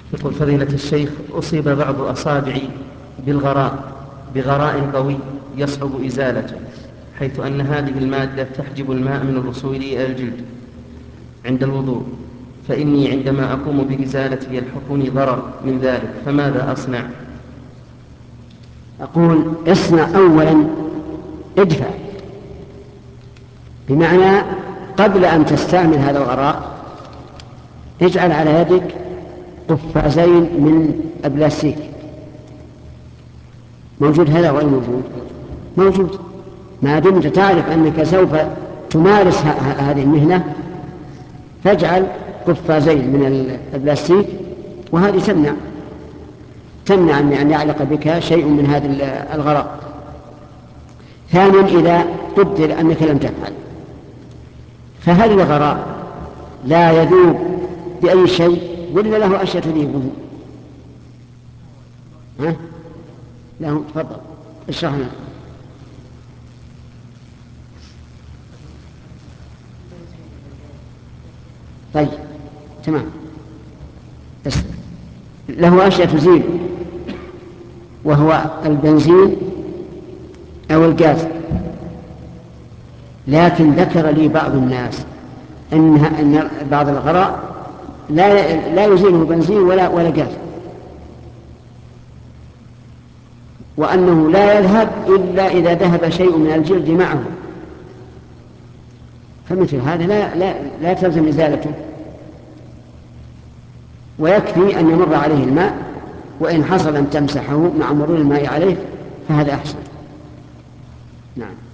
يقول فضيلة الشيخ: أصيب بعض أصابعي بغراء قوي يصعب إزالته، حيث أن هذه المادة تحجب الماء من الوصول إلى الجلد عند الوضوء، فإني عندما أقوم بإزالته يلحقني ضرر من ذلك، فماذا أصنع؟ أقول اصنع أولا ادفع، بمعنى قبل أن تستعمل هذا الغراء اجعل على يدك قفازين من البلاستيك. موجود هذا ولا موجود؟ موجود. ما دمت تعرف أنك سوف تمارس هذه المهنة فاجعل قفازين من البلاستيك، وهذه تمنع أن يعلق بك شيء من هذا الغراء. ثانيا إذا قدر أنك لم تفعل، فهل الغراء لا يذوب بأي شيء ولا له أشياء تذيبه؟ له. تفضل اشرح لنا. طيب تمام. له أشياء تزيل، وهو البنزين أو الغاز. لكن ذكر لي بعض الناس أن بعض الغراء لا يزيله بنزين ولا غاز، وأنه لا يذهب إلا إذا ذهب شيء من الجلد معه، فمثل هذا لا تلزم إزالته، ويكفي أن يمر عليه الماء، وإن حصل أن تمسحه مع مرور الماء عليه فهذا أحسن. نعم.